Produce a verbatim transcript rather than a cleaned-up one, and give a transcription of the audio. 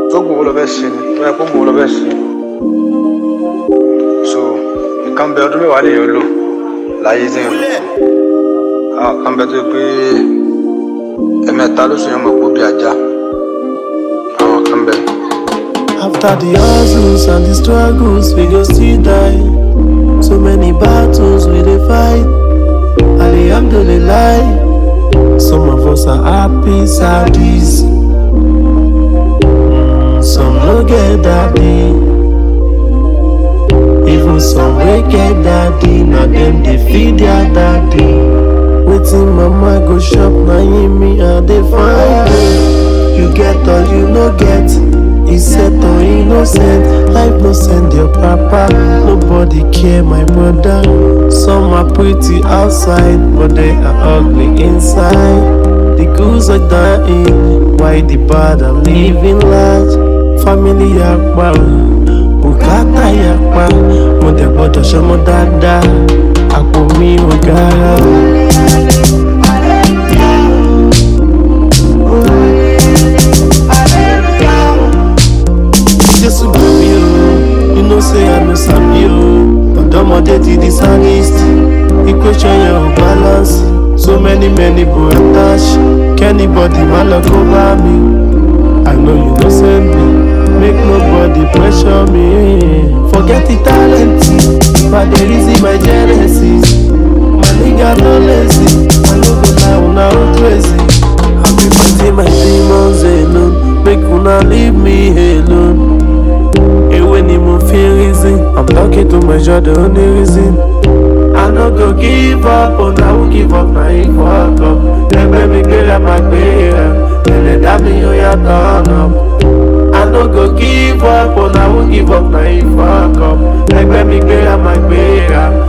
Togo all of us in it, I come all of us in. So, you come back to me while you're low. Lies in. I'll come back to be a metalus in my boobia. I'll come back. After the hustles and the struggles, we go still die. So many battles we dey fight. Alhamdulillah. Some of us are happy, saddies. Some no get daddy. Even some wey get daddy, na them dey feed their daddy. Wetin mama go shop, na him me I dey find. You get or you no get, innocent or innocent, life no send your papa. Nobody care, my brother. Some are pretty outside, but they are ugly inside. The goods are dying, why the bad are living large. Family yakpa, bukata yakpa. Mo de bodo shomo dada, akpo mi ogara. You know say I no sabi o, but don't dirty dishonest. Equation your balance, so many many go attach. Can anybody malo cover me? I know you no send me, make nobody pressure me. Forget the talent, but there is my genesis. My nigga no lazy, I no go lie una own crazy. I be fighting my demons alone, make una leave me alone. I'm talking to my job, the only reason I no go give up, oh, I will give up, now you fuck up. They make me get my beer, then they dab me, oh, yeah, turn up. I no go give up, oh, I will give up, now you fuck up. They make me get my beer.